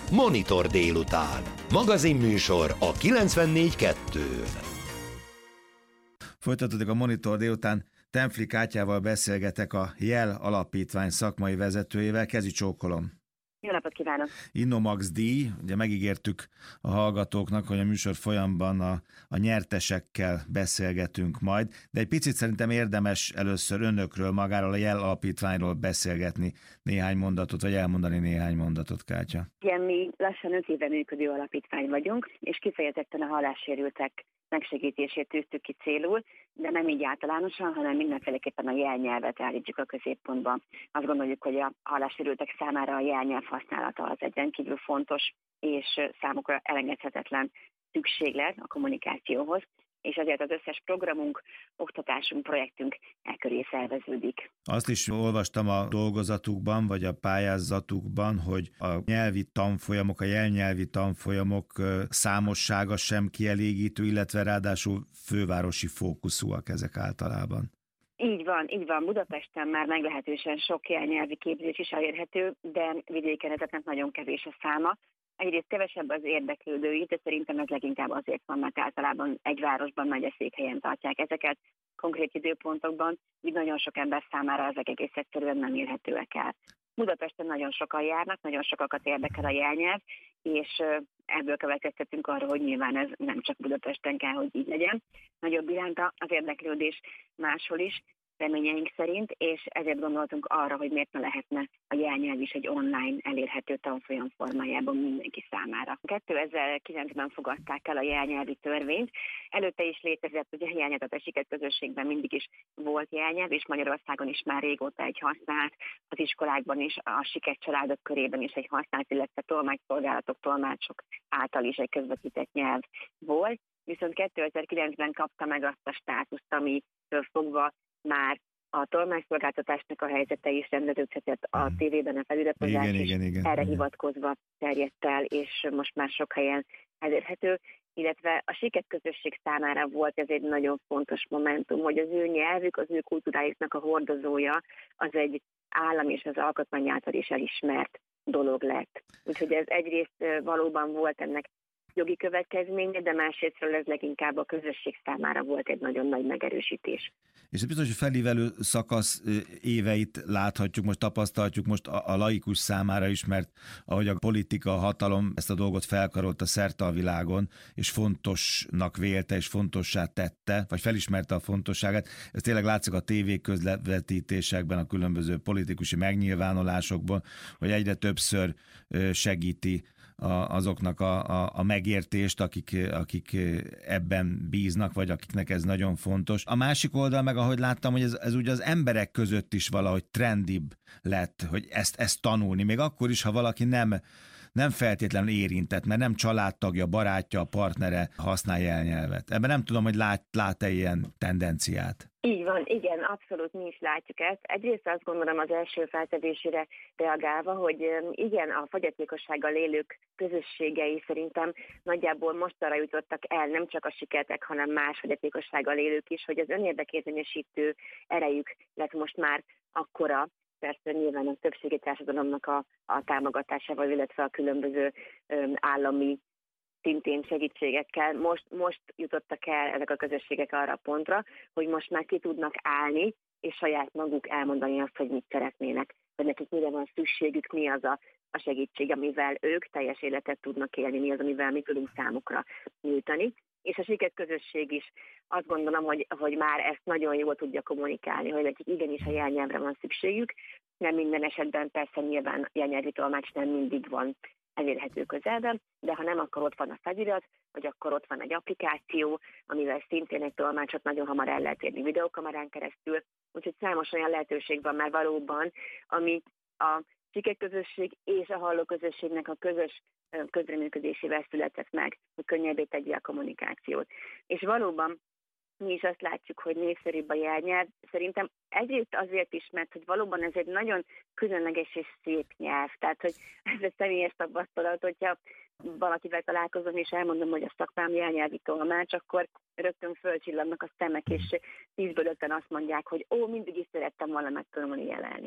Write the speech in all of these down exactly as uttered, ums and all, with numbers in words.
Monitor délután. Magazinműsor a kilencvennégy kettőn. Folytatódik a Monitor délután. Templi Kátyával beszélgetek, a Jel Alapítvány szakmai vezetőjével. Kezi csókolom. Jó napot kívánok! Innomax díj, ugye megígértük a hallgatóknak, hogy a műsor folyamban a, a nyertesekkel beszélgetünk majd, de egy picit szerintem érdemes először önökről, magáról a Jel Alapítványról beszélgetni néhány mondatot, vagy elmondani néhány mondatot, Kátya. Igen, mi lassan öt éve működő alapítvány vagyunk, és kifejezetten a hallássérültek megsegítését tűztük ki célul, de nem így általánosan, hanem mindenféleképpen a jelnyelvet állítjuk a középpontba. Azt gondoljuk, hogy a hallássérültek számára a jelnyelv használata az egy rendkívül fontos és számukra elengedhetetlen szükséglet a kommunikációhoz, és azért az összes programunk, oktatásunk, projektünk e köré szerveződik. Azt is olvastam a dolgozatukban, vagy a pályázatukban, hogy a nyelvi tanfolyamok, a jelnyelvi tanfolyamok számossága sem kielégítő, illetve ráadásul fővárosi fókuszúak ezek általában. Így van, így van. Budapesten már meglehetősen sok jelnyelvi képzés is elérhető, de vidéken ezeknek nagyon kevés a száma. Egyrészt kevesebb az érdeklődői, de szerintem ez leginkább azért van, mert általában egy városban, megyeszékhelyen tartják ezeket konkrét időpontokban, így nagyon sok ember számára ezek egész egyszerűen nem érhetőek el. Budapesten nagyon sokan járnak, nagyon sokakat érdekel a jelnyelv, és ebből következtetünk arra, hogy nyilván ez nem csak Budapesten kell, hogy így legyen. Nagyobb iránta az érdeklődés máshol is, reményeink szerint, és ezért gondoltunk arra, hogy miért ne lehetne a jelnyelv is egy online elérhető tanfolyam formájában mindenki számára. kétezer-kilencben fogadták el a jelnyelvi törvényt, előtte is létezett, ugye a jelnyelvezetes sikert-közösségben mindig is volt jelnyelv, és Magyarországon is már régóta egy használt, az iskolákban is, a sikercsaládok körében is egy használt, illetve tolmácsszolgálatok, tolmácsok által is egy közvetített nyelv volt, viszont kétezer-kilencben kapta meg azt a státuszt, amitől fogva már a tolmácsszolgáltatásnak a helyzete is rendeződhetett, a tévében a feliratozás igen, is igen, igen, erre igen. hivatkozva terjedt el, és most már sok helyen elérhető, illetve a sikerközösség számára volt ez egy nagyon fontos momentum, hogy az ő nyelvük, az ő kultúrájuknak a hordozója az egy állam és az alkotmány által is elismert dolog lett. Úgyhogy ez egyrészt valóban volt ennek jogi következménye, de másrésztről ez leginkább a közösség számára volt egy nagyon nagy megerősítés. És biztos, hogy felívelő szakasz éveit láthatjuk, most tapasztalhatjuk most a, a laikus számára is, mert ahogy a politika, a hatalom ezt a dolgot felkarolta szerte a világon, és fontosnak vélte, és fontossá tette, vagy felismerte a fontosságát. Ez tényleg látszik a tévé közvetítésekben, a különböző politikusi megnyilvánulásokban, hogy egyre többször segíti azoknak a, a, a megértést, akik, akik ebben bíznak, vagy akiknek ez nagyon fontos. A másik oldal meg, ahogy láttam, hogy ez, ez ugye az emberek között is valahogy trendibb lett, hogy ezt, ezt tanulni, még akkor is, ha valaki nem, nem feltétlenül érintett, mert nem családtagja, barátja, partnere használ jelnyelvet. Ebben nem tudom, hogy lát, lát-e ilyen tendenciát. Így van, igen, abszolút mi is látjuk ezt. Egyrészt azt gondolom az első feltevésére reagálva, hogy igen, a fogyatékossággal élők közösségei szerintem nagyjából most arra jutottak el, nem csak a sikertek, hanem más fogyatékossággal élők is, hogy az önérdekérzényesítő erejük lett most már akkora, persze nyilván a többségi társadalomnak a, a támogatásával, illetve a különböző um, állami szintén segítségekkel. Most, most jutottak el ezek a közösségek arra a pontra, hogy most már ki tudnak állni, és saját maguk elmondani azt, hogy mit szeretnének, hogy nekik mire van szükségük, mi az a, a segítség, amivel ők teljes életet tudnak élni, mi az, amivel mi tudunk számukra nyújtani. És a sikerközösség is azt gondolom, hogy, hogy már ezt nagyon jól tudja kommunikálni, hogy nekik igenis a jelnyelvre van szükségük. Nem minden esetben persze nyilván jelnyelvi tolmács nem mindig van elérhető közelben, de ha nem, akkor ott van a felirat, vagy akkor ott van egy applikáció, amivel szintén egy tolmácsot nagyon hamar el lehet érni videókamerán keresztül, úgyhogy számos olyan lehetőség van már valóban, amit a sikerközösség és a hallóközösségnek a közös közreműködésével született meg, hogy könnyebbé tegye a kommunikációt. És valóban mi is azt látjuk, hogy népszerűbb a jelnyelv. Szerintem egyrészt azért is, mert hogy valóban ez egy nagyon különleges és szép nyelv. Tehát, hogy ez egy személyes tapasztalat, hogyha valakivel találkozom, és elmondom, hogy a szakmám jelnyelvi tolmács, akkor rögtön fölcsillagnak a szemek, és tízből öten azt mondják, hogy ó, mindig is szerettem volna megtanulni jelenni.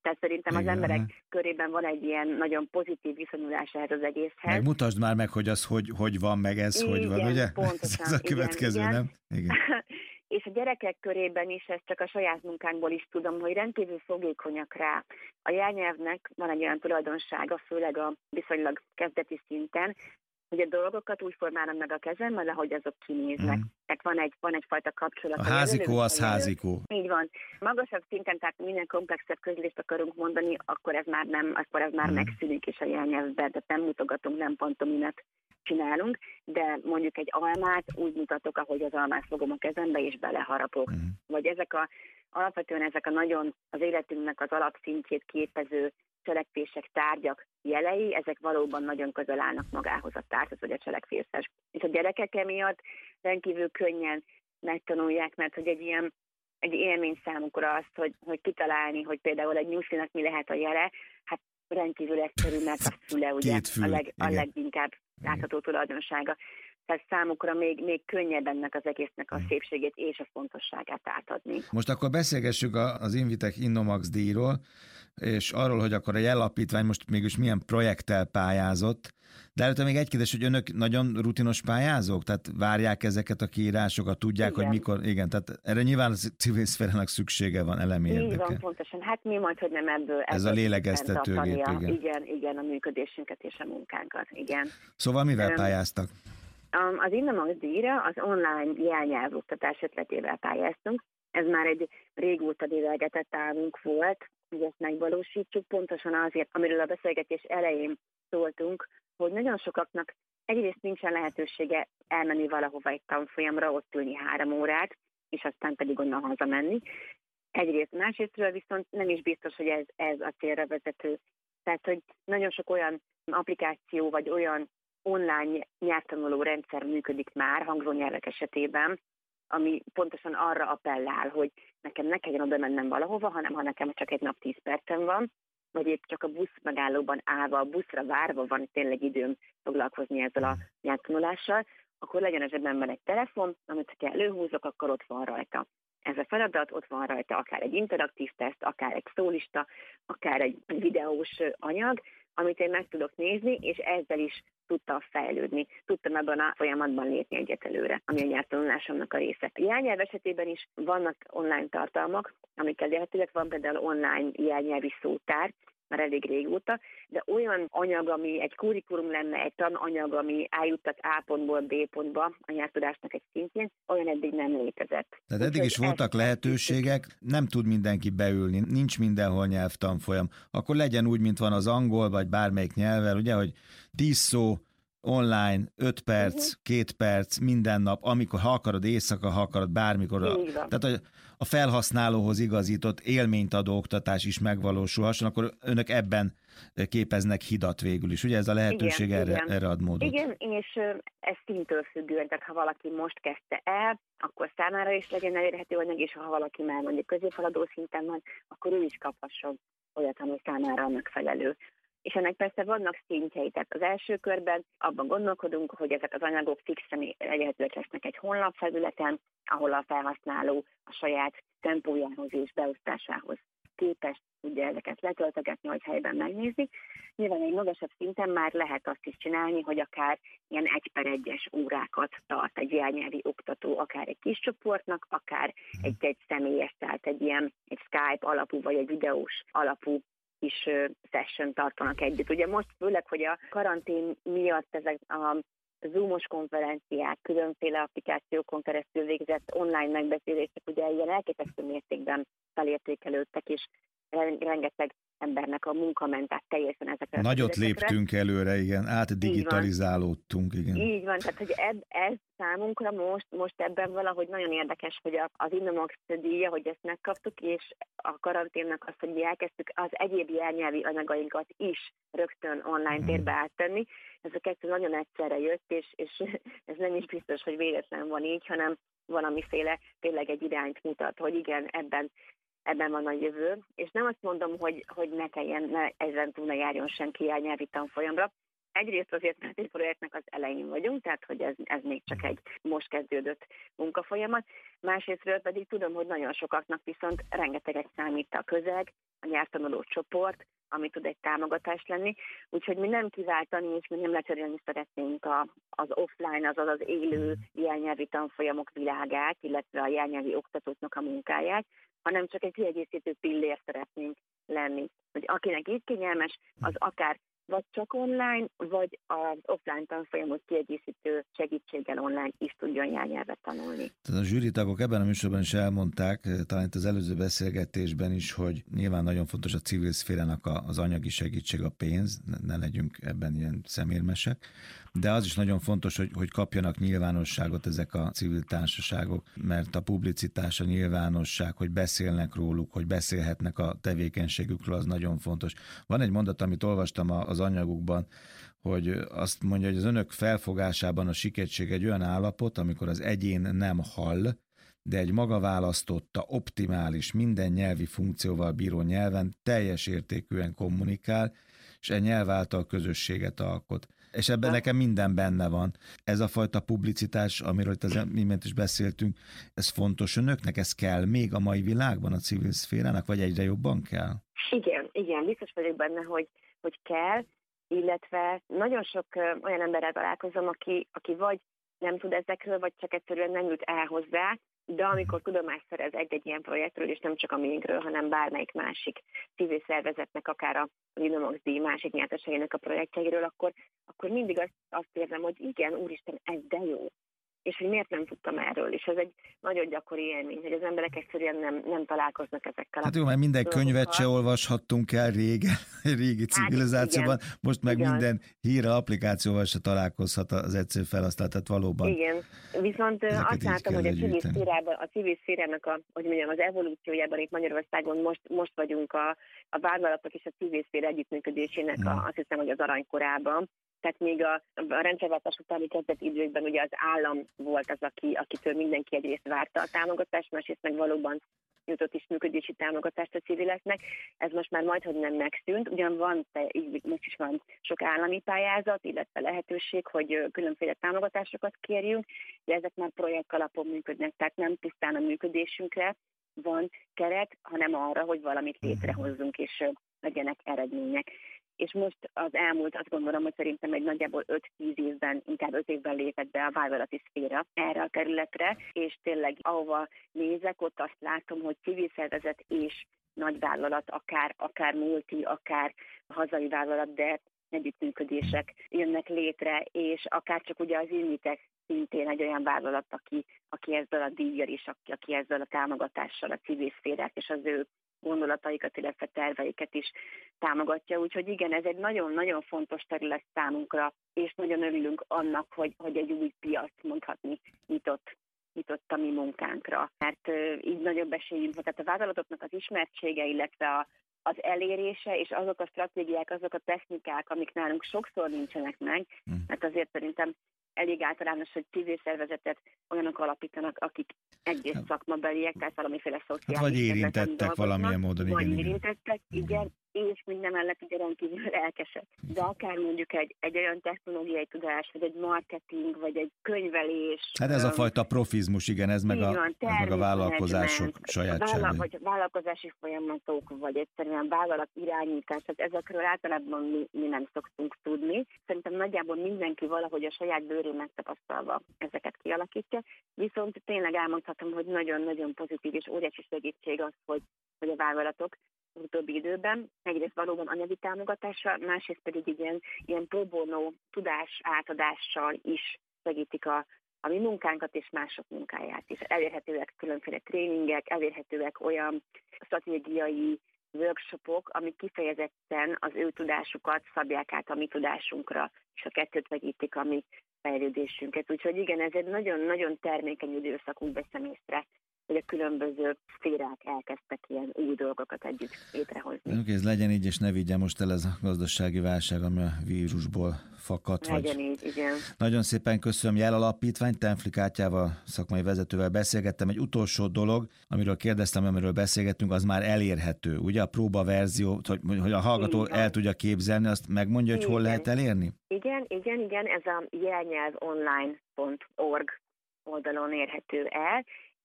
Tehát szerintem az Igen, emberek aha. körében van egy ilyen nagyon pozitív viszonyulás ehhez az egészhez. Meg mutasd már meg, hogy az hogy, hogy van, meg ez Igen, hogy van, ugye? pontosan, Ez a következő, igen, nem? Igen. És a gyerekek körében is, ezt csak a saját munkánkból is tudom, hogy rendkívül fogékonyak rá. A jelnyelvnek van egy olyan tulajdonsága, főleg a viszonylag kezdeti szinten, hogy a dolgokat úgy formálnak meg a kezemmel, ahogy azok kinéznek. Mm. Tehát van, egy, van egyfajta kapcsolat. A házikó az házikó. Így van. Magasabb szinten, tehát minél komplexebb közlést akarunk mondani, akkor ez már nem, akkor ez már mm. megszűnik is a jelnyelvben, tehát nem mutogatunk, nem pantomimet csinálunk, de mondjuk egy almát úgy mutatok, ahogy az almát fogom a kezembe, és beleharapok. Mm. Vagy ezek a, alapvetően ezek a nagyon az életünknek az alapszintjét képező cselekvések, tárgyak jelei, ezek valóban nagyon közel állnak magához a tárgyhoz, vagy a cselekvéshez. És a gyerekek emiatt rendkívül könnyen megtanulják, mert hogy egy ilyen egy élmény számukra azt, hogy, hogy kitalálni, hogy például egy nyuszlinak mi lehet a jele, hát rendkívül egyszerű, mert a füle ugye fül, a, leg, a leginkább látható tulajdonsága. Tehát számukra még, még könnyebb ennek az egésznek a szépségét és a fontosságát átadni. Most akkor beszélgessük az Invitek Innomax díjról, és arról, hogy akkor a jelapítvány most mégis milyen projekttel pályázott. De előtte még egy kérdés, hogy önök nagyon rutinos pályázók? Tehát várják ezeket a kiírásokat, tudják, igen. hogy mikor... Igen, tehát erre nyilván a civil szférának szüksége van, elemi érdeke. Így van, pontosan. Hát mi majd, hogy nem ebből... Ez ebből a lélegeztetőgép, igen. igen. Igen, a működésünket és a munkánkat, igen. Szóval mivel pályáztak? Az Innomax díjra az online jelnyelvoktatás ötletével pályáztunk. Ez már egy régóta lélegezett álmunk volt, hogy ezt megvalósítsuk, pontosan azért, amiről a beszélgetés elején szóltunk, hogy nagyon sokaknak egyrészt nincsen lehetősége elmenni valahova egy tanfolyamra, ott ülni három órát, és aztán pedig onnan hazamenni. Egyrészt, másrésztről viszont nem is biztos, hogy ez, ez a célra vezető. Tehát, hogy nagyon sok olyan applikáció, vagy olyan online nyelvtanuló rendszer működik már hangzónyelvek esetében, ami pontosan arra appellál, hogy nekem ne kelljen oda mennem valahova, hanem ha nekem csak egy nap tíz percem van, vagy épp csak a busz megállóban állva, a buszra várva van tényleg időm foglalkozni ezzel a nyelvtanulással, akkor legyen a zsebemben egy telefon, amit ha előhúzok, akkor ott van rajta. Ez a feladat, ott van rajta akár egy interaktív teszt, akár egy szólista, akár egy videós anyag, amit én meg tudok nézni, és ezzel is tudtam fejlődni. Tudtam ebben a folyamatban lépni egyet előre, ami a nyelvtanulásomnak a része. A jelnyelv esetében is vannak online tartalmak, amikkel elérhetőek, van például online jelnyelvi szótár, már elég régóta, de olyan anyag, ami egy kurikulum lenne, egy tananyag, ami eljuttat A pontból B pontba a nyelvtudásnak egy szintjén, olyan eddig nem létezett. Tehát eddig is voltak lehetőségek, nem tud mindenki beülni, nincs mindenhol nyelvtanfolyam. Akkor legyen úgy, mint van az angol, vagy bármelyik nyelvvel, ugye, hogy tíz szó, online, öt perc, uh-huh. két perc, minden nap, amikor, ha akarod éjszaka, ha akarod bármikor. A, tehát a felhasználóhoz igazított élményt adó oktatás is megvalósulhasson, akkor önök ebben képeznek hidat végül is. Ugye ez a lehetőség igen, erre, igen. erre ad módot. Igen, és ez szintől függően, tehát ha valaki most kezdte el, akkor számára is legyen elérhető anyag, és ha valaki már mondjuk középhaladó szinten van, akkor ő is kaphasson olyat, ami számára megfelelő. És ennek persze vannak szintjei, tehát az első körben abban gondolkodunk, hogy ezek az anyagok fixen elérhetőek lesznek egy honlapfelületen, ahol a felhasználó a saját tempójához és beosztásához képes tudja ezeket letöltögetni, vagy helyben megnézni. Nyilván egy magasabb szinten már lehet azt is csinálni, hogy akár ilyen egy per egyes órákat tart egy jelnyelvi oktató, akár egy kis csoportnak, akár egy, egy személyes, tehát egy ilyen egy Skype alapú, vagy egy videós alapú is session tartanak együtt. Ugye most főleg, hogy a karantén miatt ezek a Zoomos konferenciák, különféle applikációkon keresztül végzett online megbeszélések ugye ilyen elképesztő mértékben felértékelődtek, és rengeteg embernek a munka ment át teljesen ezekre. Nagyot léptünk előre, igen, átdigitalizálódtunk, igen. Így van, tehát hogy eb, ez számunkra most, most ebben valahogy nagyon érdekes, hogy az Innomax díja, hogy ezt megkaptuk, és a karanténnak azt, hogy mi elkezdtük az egyéb jelnyelvi anyagainkat is rögtön online térbe áttenni. Ez a kettő nagyon egyszerre jött, és, és ez nem is biztos, hogy véletlen van így, hanem valamiféle tényleg egy irányt mutat, hogy igen, ebben ebben van a jövő, és nem azt mondom, hogy, hogy ne kelljen, ne, ezen túl ne járjon senki jelnyelvi tanfolyamra. Egyrészt azért, mert egy projektnek az elején vagyunk, tehát hogy ez, ez még csak egy most kezdődött munkafolyamat. Másrésztről pedig tudom, hogy nagyon sokaknak viszont rengeteget számít a közeg, a nyelvtanuló csoport, ami tud egy támogatás lenni. Úgyhogy mi nem kiváltani, és mi nem lecserélni szeretnénk a, az offline, azaz az élő jelnyelvi tanfolyamok világát, illetve a jelnyelvi oktatóknak a munkáját, hanem csak egy kiegészítő pillér szeretnénk lenni. Hogy akinek így kényelmes, az akár vagy csak online, vagy az offline tanfolyamot kiegészítő segítséggel online is tudjon jelnyelvet tanulni. Tehát a zsűritagok ebben a műsorban is elmondták, talán itt az előző beszélgetésben is, hogy nyilván nagyon fontos a civil szférának az anyagi segítség, a pénz, ne legyünk ebben ilyen szemérmesek, de az is nagyon fontos, hogy, hogy kapjanak nyilvánosságot ezek a civil társaságok, mert a publicitás, a nyilvánosság, hogy beszélnek róluk, hogy beszélhetnek a tevékenységükről, az nagyon fontos. Van egy mondat, amit olvastam az anyagukban, hogy azt mondja, hogy az önök felfogásában a siketség egy olyan állapot, amikor az egyén nem hall, de egy maga választotta, optimális, minden nyelvi funkcióval bíró nyelven teljes értékűen kommunikál, és e nyelv által közösséget alkot. És ebben nekem minden benne van. Ez a fajta publicitás, amiről itt az imént is beszéltünk, ez fontos önöknek? Ez kell még a mai világban a civil szférának, vagy egyre jobban kell? Igen, igen, biztos vagyok benne, hogy, hogy kell, illetve nagyon sok olyan emberrel találkozom, aki, aki vagy nem tud ezekről, vagy csak egyszerűen nem jut el hozzá, de amikor tudomást szerez egy-egy ilyen projektről, és nem csak a miénkről, hanem bármelyik másik civil szervezetnek, akár a Linomax díj másik nyerteseinek a projektjeiről, akkor, akkor mindig azt, azt érzem, hogy igen, úristen, ez de jó. És hogy miért nem tudtam erről. És ez egy nagyon gyakori élmény, hogy az emberek egyszerűen nem, nem találkoznak ezekkel. Hát jó, mert minden könyvet se olvashattunk el régen, régi civilizációban, hát, most meg igen. Minden hírre, applikációval se találkozhat az egyszerű felhasználat, tehát valóban. Igen, viszont azt látom, hogy a civil, szférában, a civil szférának a, hogy mondjam, az evolúciójában itt Magyarországon most, most vagyunk a, a vállalatok és a civil szféra együttműködésének a, azt hiszem, hogy az aranykorában. Tehát még a, a rendszerváltás utáni kezdeti időkben ugye az állam volt az, aki, akitől mindenki egyrészt várta a támogatást, másrészt meg valóban jutott is működési támogatást a civileknek. Ez most már majdhogy nem megszűnt, ugyan van, így most is van sok állami pályázat, illetve lehetőség, hogy különféle támogatásokat kérjünk, de ezek már projekt alapon működnek, tehát nem pusztán a működésünkre van keret, hanem arra, hogy valamit létrehozzunk, és legyenek eredmények. És most az elmúlt, azt gondolom, hogy szerintem egy nagyjából öt-tíz évben, inkább öt évben lépett be a vállalati szféra erre a területre, és tényleg ahova nézek, ott azt látom, hogy civil szervezet és nagyvállalat, akár, akár multi, akár hazai vállalat, de együttműködések jönnek létre, és akár csak ugye az Invitek szintén egy olyan vállalat, aki, aki ezzel a díjjal és aki, aki ezzel a támogatással a civil szférát és az ő gondolataikat, illetve terveiket is támogatja. Úgyhogy igen, ez egy nagyon-nagyon fontos terület számunkra, és nagyon örülünk annak, hogy, hogy egy új piac, mondhatni, nyitott, nyitott a mi munkánkra. Mert így nagyobb esélyünk van. Tehát a vállalatoknak az ismertsége, illetve a, az elérése, és azok a stratégiák, azok a technikák, amik nálunk sokszor nincsenek meg, mert azért szerintem elég általános, hogy civil szervezetet olyanok alapítanak, akik egyrészt szakmabeliek, tehát valamiféle szociális... Hát vagy érintettek valamilyen módon, vagy igen. érintettek, igen, igen, és minden mellett ugye rendkívül lelkesek. De akár mondjuk egy, egy olyan technológiai tudás, vagy egy marketing, vagy egy könyvelés... Hát ez a fajta profizmus, igen, ez meg a, van, ez meg a vállalkozások sajátsága. Vállal, vagy vállalkozási folyamatok, vagy egyszerűen vállalat irányítás, tehát ezekről általában mi, mi nem szoktunk tudni. Szerintem nagyjából mindenki valahogy a saját bőrén megtapasztalva ezeket kialakítja, viszont tényleg elmondhatom, hogy nagyon-nagyon pozitív és óriási segítség az, hogy, hogy a vállalatok az utóbbi időben egyrészt valóban anyagi támogatással, másrészt pedig ilyen, ilyen pro bono tudás átadással is segítik a, a mi munkánkat és mások munkáját is. Elérhetőek különféle tréningek, elérhetőek olyan stratégiai workshopok, amik kifejezetten az ő tudásukat szabják át a mi tudásunkra, és a kettőt vegyítik a mi fejlődésünket. Úgyhogy igen, ez egy nagyon-nagyon termékeny időszakunk veszem észre, hogy a különböző szférák elkezdtek ilyen új dolgokat együtt létrehozni. Oké, ez legyen így, és ne vigye most el ez a gazdasági válság, ami a vírusból fakadt. Legyen vagy... így, igen. Nagyon szépen köszönöm Jel Alapítvány, Tenfli Kátyával, szakmai vezetővel beszélgettem. Egy utolsó dolog, amiről kérdeztem, amiről beszélgettünk, az már elérhető. Ugye a próbaverzió, hogy, hogy a hallgató igen. el tudja képzelni, azt megmondja, hogy igen. hol lehet elérni? Igen, igen, igen, ez a jelnyelv online pont org oldalon érhető el,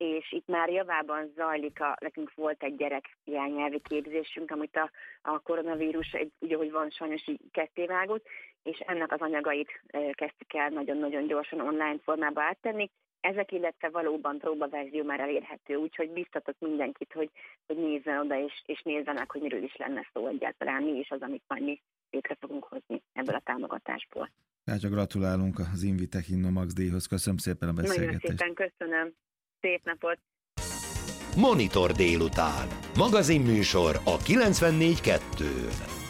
és itt már javában zajlik, a, nekünk volt egy gyerek irányelvi képzésünk, amit a, a koronavírus, egy, ugye, hogy van sajnos így kettévágott, és ennek az anyagait e, kezdtük el nagyon-nagyon gyorsan online formába áttenni. Ezek, illetve valóban próbaverzió már elérhető, úgyhogy biztatok mindenkit, hogy, hogy nézzen oda, és, és nézzen meg, hogy miről is lenne szó egyáltalán, mi is az, amit majd mi létre fogunk hozni ebből a támogatásból. Tehát gratulálunk az Invitech Innomax díjhoz. Köszönöm szépen a beszélgetést. Nagyon szépen köszönöm. Szép napot! Monitor délután. Magazinműsor a kilencvennégy kettőn.